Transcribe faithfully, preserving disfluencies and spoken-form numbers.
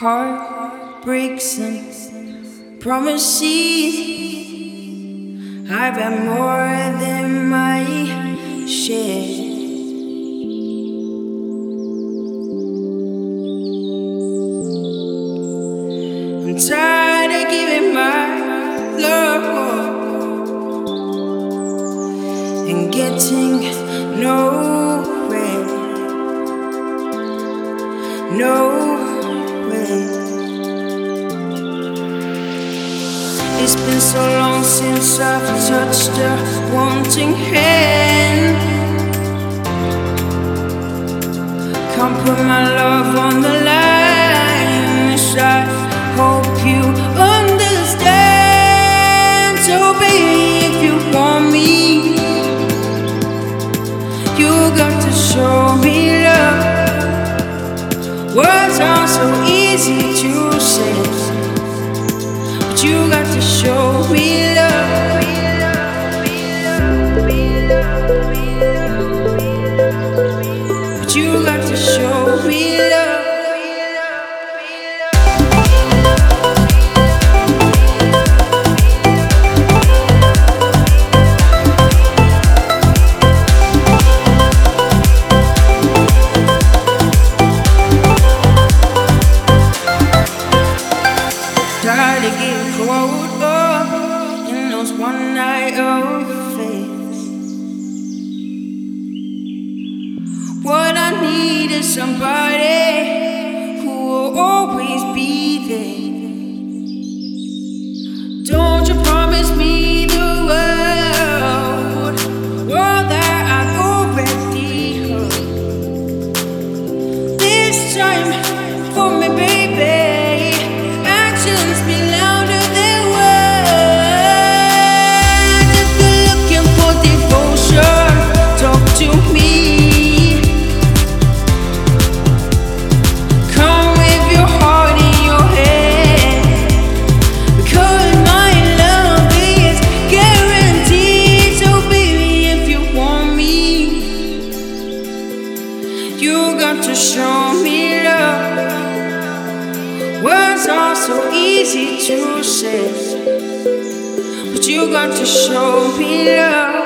Heart breaks and promises. I've had more than my share. I'm tired of giving my love and getting nowhere. No. It's been so long since I've touched a wanting hand. Can't put my love on the line. Yes, I hope you understand. So baby, if you want me, you got to show me love. Words are so easy to say, you got to show me love. But you got to show me love. Tired of getting caught up in those one night affairs. What I need is somebody who will always be there. Don't you promise me the world, world that I've already heard. This time for me, baby. Be louder than words. If you're looking for devotion, talk to me. Come with your heart in your head, because my love is guaranteed. So baby, if you want me, you got to show me love. Words are so easy to say, but you got to show me love.